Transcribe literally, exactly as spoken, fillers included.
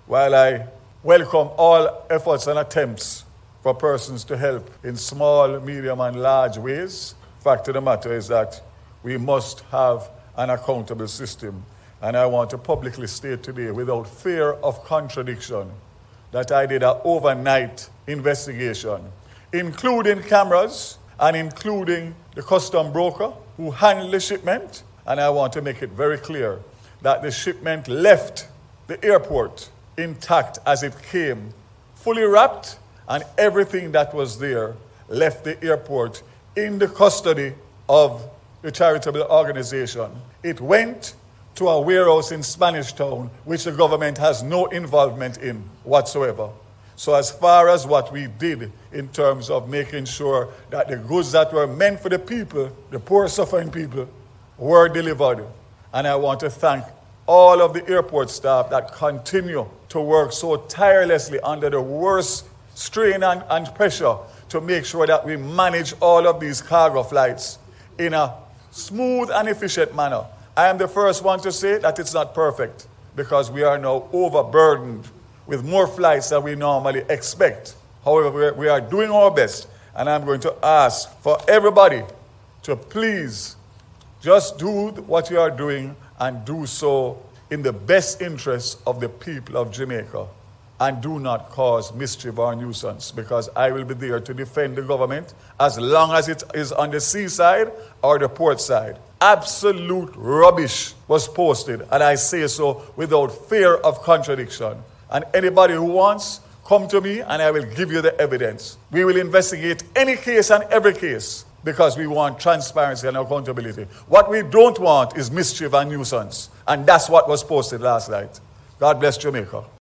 while I welcome all efforts and attempts for persons to help in small, medium, and large ways, the fact of the matter is that we must have an accountable system. And I want to publicly state today, without fear of contradiction, that I did an overnight investigation, including cameras and including the custom broker who handled the shipment. And I want to make it very clear that the shipment left the airport intact as it came, fully wrapped, and everything that was there left the airport in the custody of the charitable organization. It went to a warehouse in Spanish Town, which the government has no involvement in whatsoever. So as far as what we did in terms of making sure that the goods that were meant for the people, the poor suffering people, were delivered. And I want to thank all of the airport staff that continue to work so tirelessly under the worst strain and, and pressure to make sure that we manage all of these cargo flights in a smooth and efficient manner. I am the first one to say that it's not perfect because we are now overburdened with more flights than we normally expect. However, we are doing our best, and I'm going to ask for everybody to please just do what you are doing and do so in the best interest of the people of Jamaica, and do not cause mischief or nuisance, because I will be there to defend the government as long as it is on the seaside or the port side. Absolute rubbish was posted, and I say so without fear of contradiction. And anybody who wants, come to me and I will give you the evidence. We will investigate any case and every case because we want transparency and accountability. What we don't want is mischief and nuisance. And that's what was posted last night. God bless Jamaica.